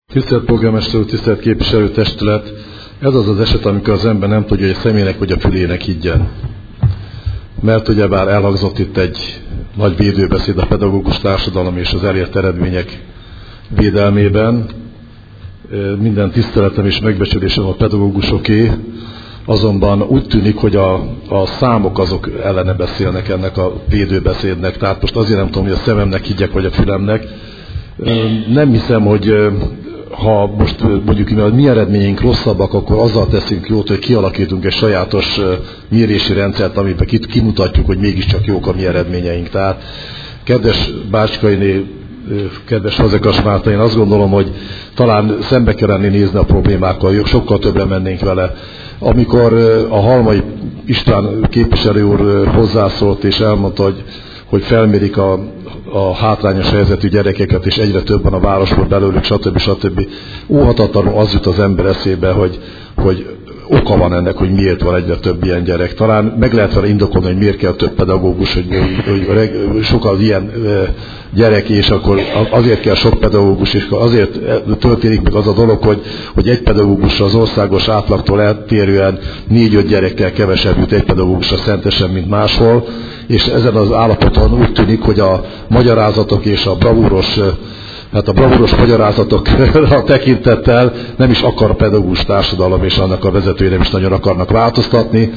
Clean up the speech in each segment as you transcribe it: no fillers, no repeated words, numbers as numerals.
Tisztelt polgármester úr, tisztelt képviselőtestület! Ez az az eset, amikor az ember nem tudja, hogy a személynek vagy a fülének higgyen. Mert ugyebár elhangzott itt egy nagy védőbeszéd a pedagógus társadalom és az elért eredmények védelmében. Minden tiszteletem és megbecsülésem a pedagógusoké, azonban úgy tűnik, hogy a számok azok ellene beszélnek ennek a védőbeszédnek. Tehát most azért nem tudom, hogy a szememnek higgyek, vagy a fülemnek. Nem hiszem, hogy ha most mondjuk a mi eredményeink rosszabbak, akkor azzal teszünk jót, hogy kialakítunk egy sajátos mérési rendszert, amiben kimutatjuk, hogy mégiscsak jók a mi eredményeink. Tehát, kedves Bácskainé, kedves Fazekas Márta, én azt gondolom, hogy talán szembe kellene nézni a problémákkal, sokkal többre mennénk vele. Amikor a Halmai István képviselő úr hozzászólt és elmondta, hogy felmérik a hátrányos helyzetű gyerekeket, és egyre többen a városból belőlük, stb. Óhatatlanul az jut az ember eszébe, hogy oka van ennek, hogy miért van egyre több ilyen gyerek. Talán meg lehet vele indokolni, hogy miért kell több pedagógus, hogy sokkal ilyen gyerek, és akkor azért kell sok pedagógus, és azért történik meg az a dolog, hogy egy pedagógusra az országos átlagtól eltérően 4-5 gyerekkel kevesebb jut egy pedagógusra szentesen, mint máshol, és ezen az állapoton úgy tűnik, hogy a magyarázatok és a bravúros magyarázatokra tekintettel nem is akar a pedagógus társadalom, és annak a vezetői nem is nagyon akarnak változtatni,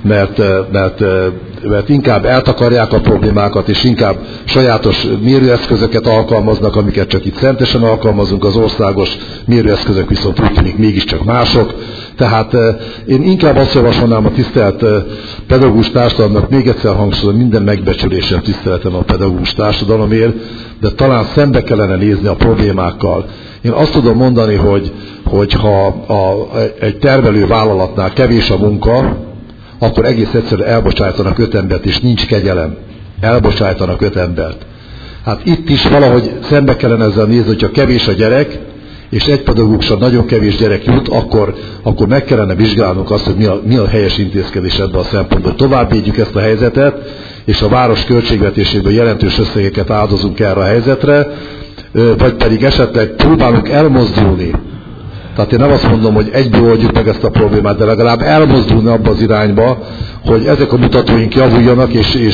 mert inkább eltakarják a problémákat, és inkább sajátos mérőeszközöket alkalmaznak, amiket csak itt szentesen alkalmazunk, az országos mérőeszközök viszont úgy tűnik mégiscsak mások. Tehát én inkább azt javasolnám a tisztelt pedagógus társadalomnak, még egyszer hangsúlyozom, minden megbecsülésem, tiszteletem a pedagógus társadalomért, de talán szembe kellene nézni a problémákkal. Én azt tudom mondani, hogy ha egy termelő vállalatnál kevés a munka, akkor egész egyszerűen elbocsájtanak 5 embert, és nincs kegyelem. Elbocsájtanak 5 embert. Hát itt is valahogy szembe kellene ezzel nézni, hogyha kevés a gyerek, és egy pedagógusra nagyon kevés gyerek jut, akkor meg kellene vizsgálnunk azt, hogy mi a helyes intézkedés ebben a szempontból. Tovább védjük ezt a helyzetet, és a város költségvetéséből jelentős összegeket áldozunk erre a helyzetre, vagy pedig esetleg próbálunk elmozdulni. Tehát én nem azt mondom, hogy egyből oldjuk meg ezt a problémát, de legalább elmozdulni abba az irányba, hogy ezek a mutatóink javuljanak,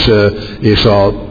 és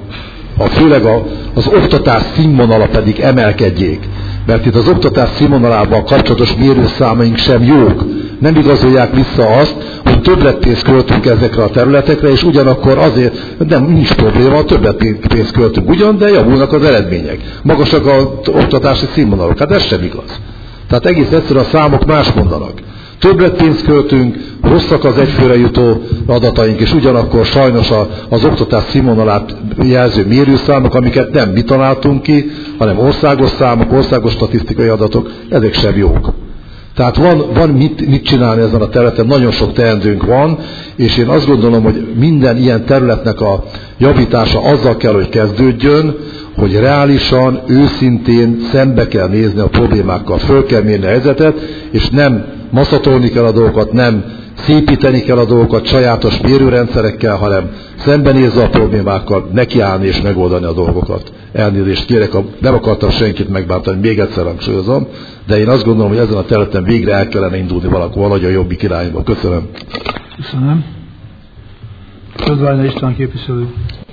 főleg az oktatás színvonala pedig emelkedjék. Mert itt az oktatás színvonalával kapcsolatos mérőszámaink sem jók. Nem igazolják vissza azt, hogy többletpénzt költünk ezekre a területekre, és ugyanakkor azért nincs probléma, többletpénzt költünk ugyan, de javulnak az eredmények. Magasak az oktatási színvonalok. Hát ez sem igaz. Tehát egész egyszerűen a számok más mondanak. Többletpénzt költünk, rosszak az egyfőre jutó adataink, és ugyanakkor sajnos az oktatás színvonalát jelző mérőszámok, amiket nem mi találtunk ki, hanem országos számok, országos statisztikai adatok, ezek sem jók. Tehát van mit csinálni ezen a területen, nagyon sok teendőnk van, és én azt gondolom, hogy minden ilyen területnek a javítása azzal kell, hogy kezdődjön, hogy reálisan, őszintén szembe kell nézni a problémákkal, föl kell mérni a helyzetet, és nem maszatolni kell a dolgokat, nem szépíteni kell a dolgokat sajátos mérőrendszerekkel, hanem szembenézve a problémákkal, nekiállni és megoldani a dolgokat. Elnézést kérek, nem akartam senkit megbántani, még egyszer hangsúlyozom, de én azt gondolom, hogy ezen a területen végre el kellene indulni valahogy a jobbik irányba. Köszönöm. Köszönöm. Ködványi István képviselő.